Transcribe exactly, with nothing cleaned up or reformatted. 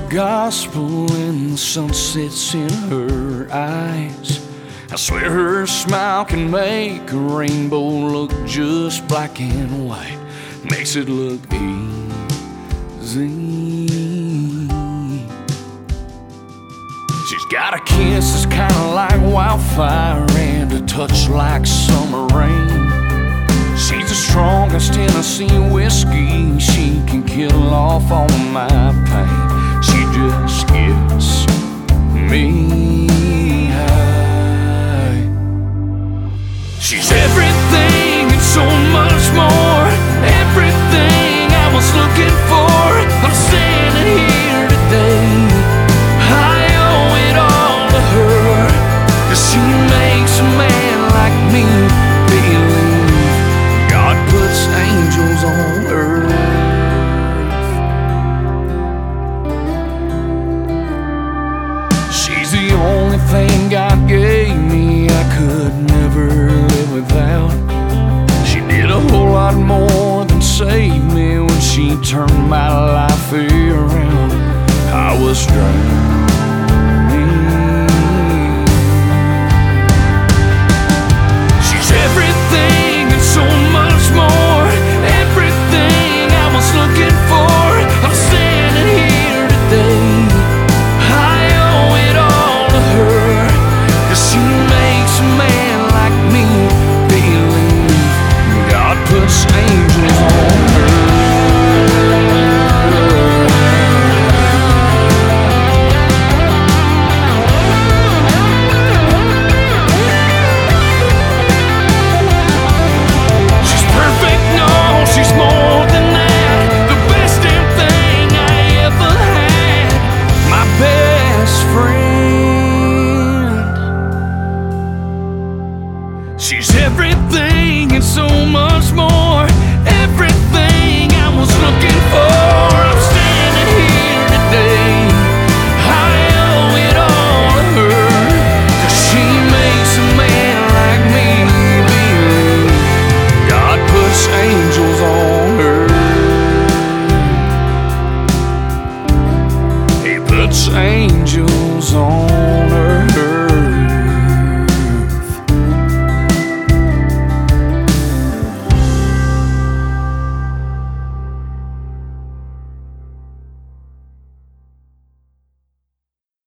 gospel and the sun sets in her eyes. I swear her smile can make a rainbow look just black and white. Makes it look easy. She's got a kiss that's kinda like wildfire and a touch like summer rain. She's the strongest Tennessee whiskey. She can kill off all my pain. She just gets me high. She's everything and so much more. Everything I was looking for. I'm standing here today. I owe it all to her, 'cause she makes a man like me believe God puts angels on earth. She's the only thing God gave me I could never live without. She did a whole lot more than save me when she turned my life around. I was drowned